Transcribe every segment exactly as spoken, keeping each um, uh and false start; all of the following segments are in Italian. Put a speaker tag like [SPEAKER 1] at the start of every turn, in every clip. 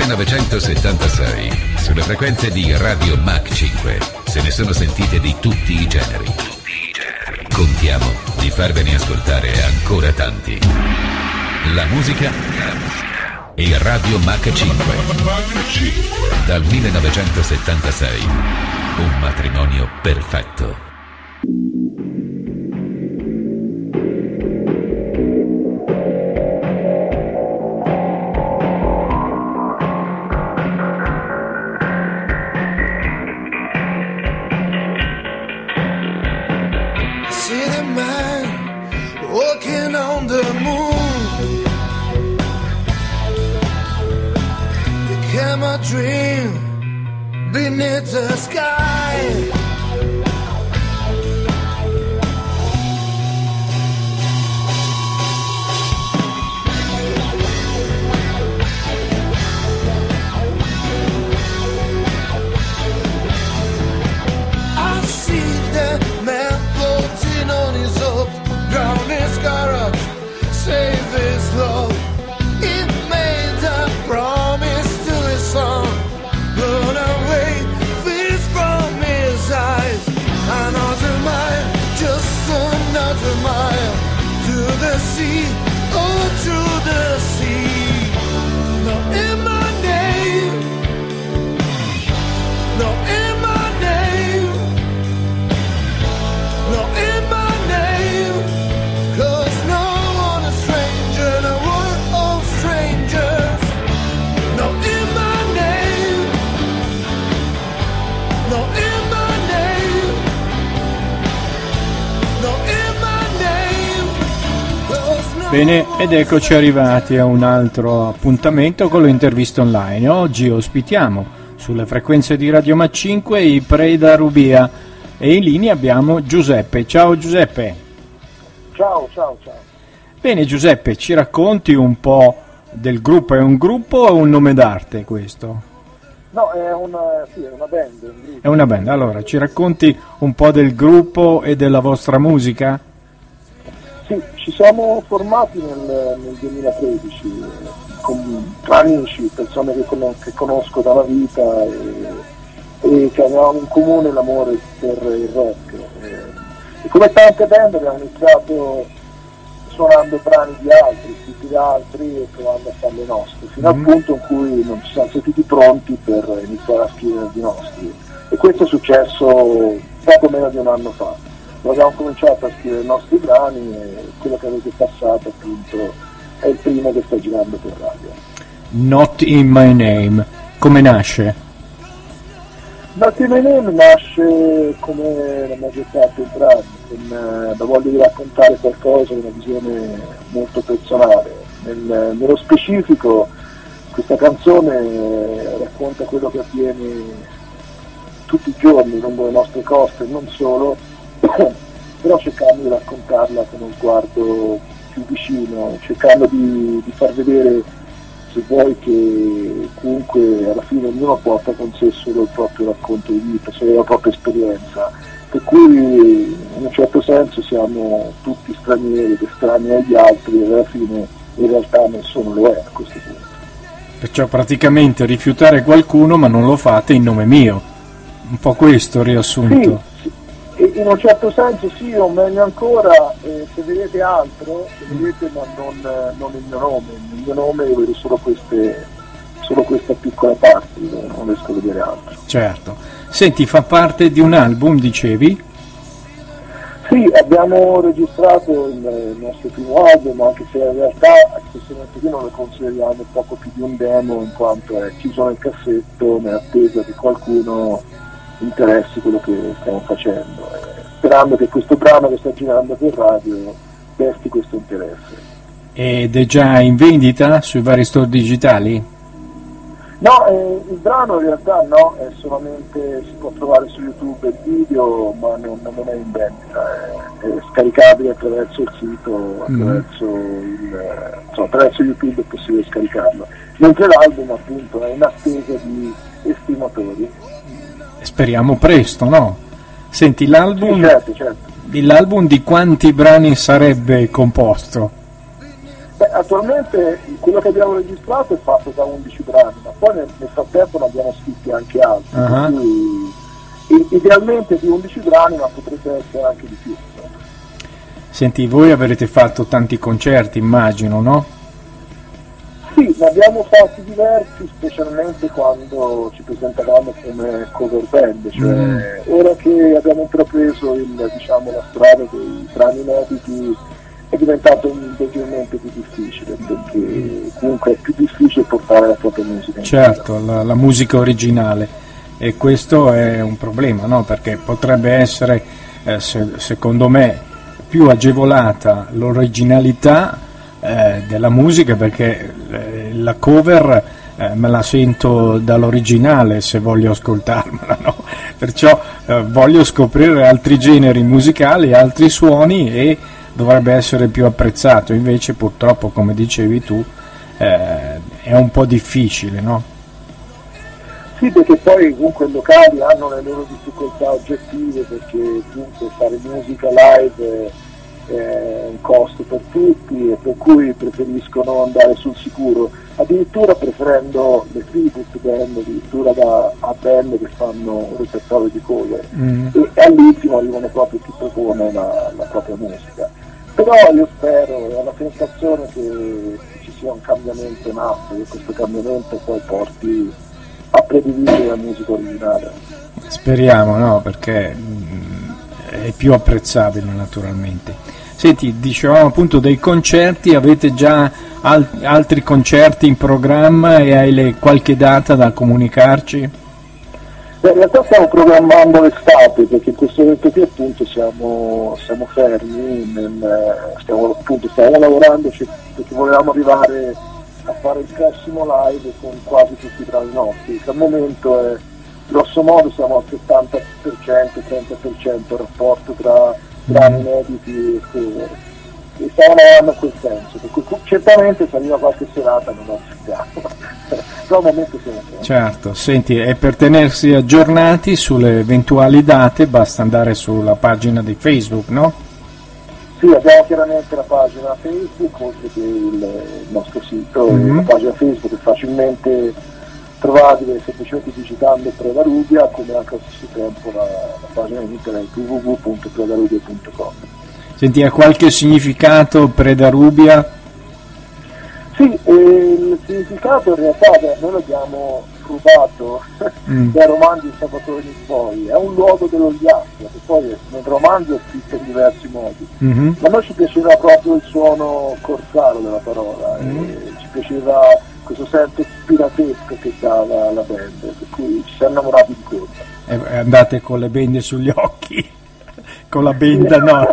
[SPEAKER 1] millenovecentosettantasei, sulle frequenze di Radio Mach cinque, se ne sono sentite di tutti i generi. Contiamo di farvene ascoltare ancora tanti. La musica e Radio Mach cinque. Dal millenovecentosettantasei, un matrimonio perfetto.
[SPEAKER 2] Dream beneath the sky. I see the man floating on his hopes, drown his courage, save his love. He made a promise to his son, blown away, fears from his eyes. Another mile, just another mile, to the sea, oh to the sea. No in my name, no in my name, no in my name, 'cause no one is stranger in a world of strangers. No in my name, no in my name, no in my name, 'cause no.
[SPEAKER 3] Bene, ed eccoci arrivati a un altro appuntamento con le interviste online. Oggi ospitiamo sulle frequenze di Radio Mach cinque i Preda Rubia e in linea abbiamo Giuseppe. Ciao Giuseppe.
[SPEAKER 4] Ciao, ciao, ciao.
[SPEAKER 3] Bene Giuseppe, ci racconti un po' del gruppo? È un gruppo o un nome d'arte questo?
[SPEAKER 4] No, è una, sì, è una band. Un gruppo.
[SPEAKER 3] È una band, allora ci racconti un po' del gruppo e della vostra musica?
[SPEAKER 4] Sì, ci siamo formati nel, nel duemilatredici con, tra amici, persone che, con, che conosco dalla vita e, e che avevamo in comune l'amore per il rock. E, e come tante band abbiamo iniziato suonando brani di altri, scritti da altri e provando a fare le nostre, fino mm-hmm. al punto in cui non ci siamo sentiti pronti per iniziare a scrivere di nostri. E questo è successo poco meno di un anno fa. Abbiamo cominciato a scrivere i nostri brani e quello che avete passato appunto è il primo che sta girando per radio.
[SPEAKER 3] Not in My Name, come nasce?
[SPEAKER 4] Not in My Name nasce come la maggior parte dei brani, con eh, la voglia di raccontare qualcosa, una visione molto personale. Nel, nello specifico questa canzone racconta quello che avviene tutti i giorni lungo le nostre coste e non solo, però cercando di raccontarla con uno sguardo più vicino, cercando di, di far vedere, se vuoi, che comunque alla fine ognuno porta con sé solo il proprio racconto di vita, solo la propria esperienza, per cui in un certo senso siamo tutti stranieri ed estranei agli altri e alla fine in realtà nessuno lo è a questo punto.
[SPEAKER 3] Perciò praticamente rifiutare qualcuno ma non lo fate in nome mio, un po' questo riassunto.
[SPEAKER 4] Sì, sì. E in un certo senso sì, o meglio ancora, eh, se vedete altro, se vedete ma non, eh, non il mio nome, il mio nome io vedo solo queste, solo questa piccola parte, non riesco a vedere altro.
[SPEAKER 3] Certo. Senti, fa parte di un album, dicevi?
[SPEAKER 4] Sì, abbiamo registrato il, il nostro primo album, anche se in realtà a questo momento qui non lo consideriamo poco più di un demo, in quanto è chiuso nel cassetto nell'attesa che qualcuno interessi quello che stiamo facendo, eh, sperando che questo brano che sta girando per radio desti questo interesse.
[SPEAKER 3] Ed è già in vendita sui vari store digitali?
[SPEAKER 4] No, eh, il brano in realtà no, è solamente, si può trovare su YouTube il video, ma non, non è in vendita, è, è scaricabile attraverso il sito, attraverso, mm. il, insomma, attraverso YouTube è possibile scaricarlo, mentre l'album appunto è in attesa di estimatori.
[SPEAKER 3] Speriamo presto, no? Senti, l'album,
[SPEAKER 4] sì, certo, certo.
[SPEAKER 3] l'album di quanti brani sarebbe composto?
[SPEAKER 4] Beh, attualmente quello che abbiamo registrato è fatto da undici brani, ma poi nel, nel frattempo ne abbiamo scritti anche altri,
[SPEAKER 3] uh-huh.
[SPEAKER 4] per cui idealmente di undici brani, ma potrebbe essere anche di più.
[SPEAKER 3] Senti, voi avrete fatto tanti concerti, immagino, no?
[SPEAKER 4] Sì, ne abbiamo fatti diversi, specialmente quando ci presentavamo come cover band, cioè mm. ora che abbiamo intrapreso il, diciamo, la strada dei brani inediti è diventato leggermente più difficile, perché comunque è più difficile portare la propria musica.
[SPEAKER 3] Certo, la, la musica originale, e questo è un problema, no? Perché potrebbe essere, eh, se, secondo me, più agevolata l'originalità eh, della musica, perché eh, la cover eh, me la sento dall'originale se voglio ascoltarmela, no? Perciò eh, voglio scoprire altri generi musicali, altri suoni, e dovrebbe essere più apprezzato. Invece purtroppo, come dicevi tu, eh, è un po' difficile, no?
[SPEAKER 4] Sì, perché poi comunque i locali hanno le loro difficoltà oggettive, perché comunque fare musica live è, è un costo per tutti, e per cui preferiscono andare sul sicuro, addirittura preferendo le tribute band, addirittura da, a band che fanno un repertorio di cover, mm. e, e all'ultimo arrivano proprio chi propone la, la propria musica. Però io spero, ho la sensazione che ci sia un cambiamento in atto, che questo cambiamento poi porti a prediligere la musica originale.
[SPEAKER 3] Speriamo, no? Perché mh, è più apprezzabile, naturalmente. Senti, dicevamo appunto dei concerti, avete già al- altri concerti in programma, e hai le, qualche data da comunicarci?
[SPEAKER 4] Beh, in realtà stiamo programmando l'estate, perché in questo momento qui appunto siamo, siamo fermi, nel, stiamo, appunto, stiamo lavorando, cioè, perché volevamo arrivare a fare il prossimo live con quasi tutti i brani nostri, che al momento è, grosso modo siamo al settanta per cento, trenta per cento il rapporto tra brani inediti e cover, e stiamo lavorando in quel senso, per cui certamente se arriva qualche serata non lo aspettiamo. Però al momento siamo fermi.
[SPEAKER 3] Certo, senti, e per tenersi aggiornati sulle eventuali date basta andare sulla pagina di Facebook, no?
[SPEAKER 4] Sì, abbiamo chiaramente la pagina Facebook, oltre che il nostro sito, mm-hmm. La pagina Facebook è facilmente trovabile semplicemente digitando Preda Rubia, come anche allo stesso tempo la, la pagina internet w w w punto predarubia punto com.
[SPEAKER 3] Senti, ha qualche significato Preda Rubia?
[SPEAKER 4] Sì, eh, il significato in realtà beh, noi l'abbiamo rubato mm. dai romanzi di Salvatore Nizzoi, è un luogo dell'Ogliastro, che poi nel romanzo è scritto in diversi modi, mm-hmm. ma a noi ci piaceva proprio il suono corsaro della parola, mm. e ci piaceva questo senso piratesco che dà la, la band, per cui ci siamo innamorati di quello.
[SPEAKER 3] E andate con le bende sugli occhi, con la benda no?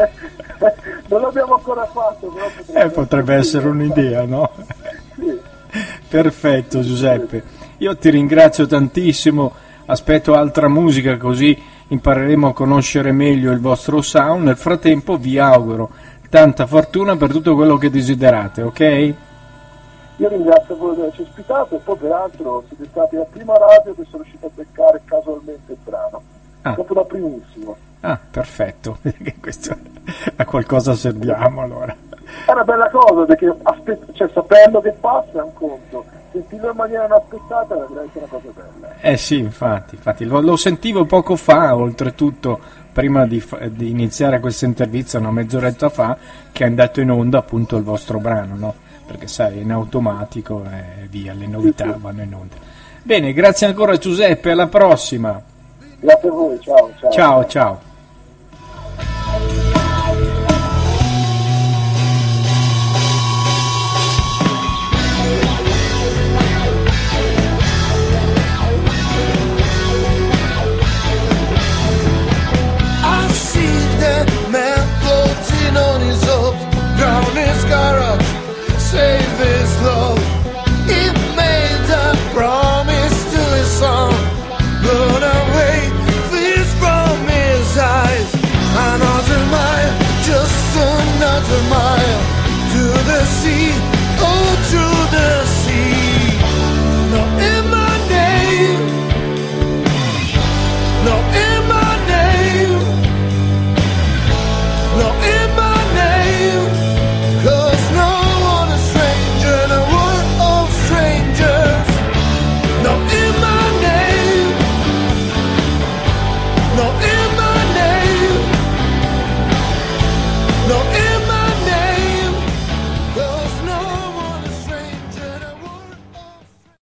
[SPEAKER 4] Non l'abbiamo ancora fatto, però potrebbe,
[SPEAKER 3] eh, potrebbe essere un'idea, no?
[SPEAKER 4] Sì.
[SPEAKER 3] Perfetto, Giuseppe, io ti ringrazio tantissimo, aspetto altra musica così impareremo a conoscere meglio il vostro sound. Nel frattempo vi auguro tanta fortuna per tutto quello che desiderate, ok?
[SPEAKER 4] Io ringrazio voi di averci ospitato, e poi peraltro siete stati la prima radio che sono riuscito a beccare casualmente il brano, ah. proprio da primissimo.
[SPEAKER 3] Ah, perfetto, questo, a qualcosa serviamo allora.
[SPEAKER 4] È una bella cosa, perché aspett- cioè, sapendo che passa è un conto, sentirlo in maniera inaspettata è veramente una cosa bella.
[SPEAKER 3] Eh sì, infatti, infatti lo, lo sentivo poco fa, oltretutto prima di, fa- di iniziare questa intervista, una mezz'oretta fa, che è andato in onda appunto il vostro brano, no? Perché sai, è in automatico e via, le novità sì, sì. vanno in onda. Bene, grazie ancora Giuseppe, alla prossima.
[SPEAKER 4] Grazie a voi, ciao. Ciao,
[SPEAKER 3] ciao. ciao.